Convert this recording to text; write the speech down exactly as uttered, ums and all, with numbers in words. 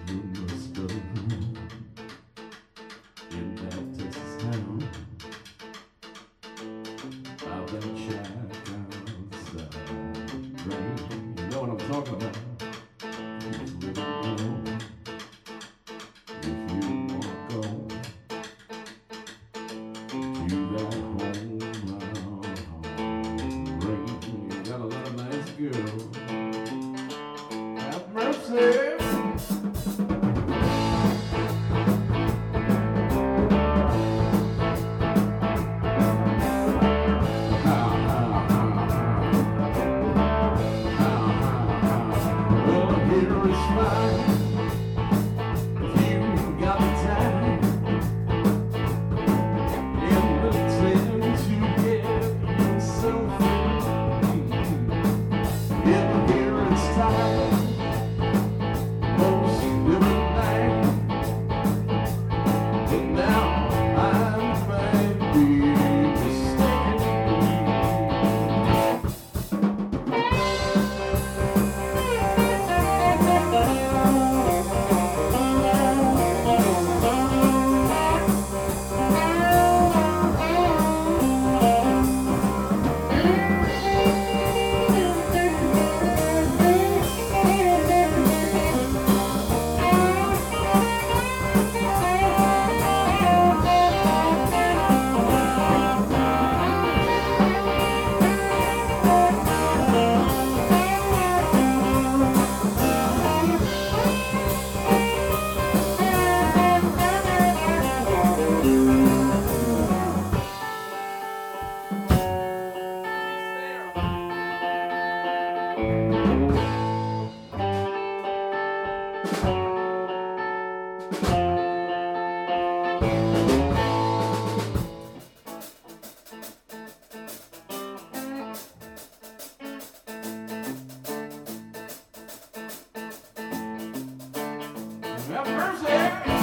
who must go in that Texas town. I've been checked outside rain. You know what I'm talking about. If we don't know, if you wanna go to that home round rain, you got a lot of nice girl. Have mercy. Have mercy.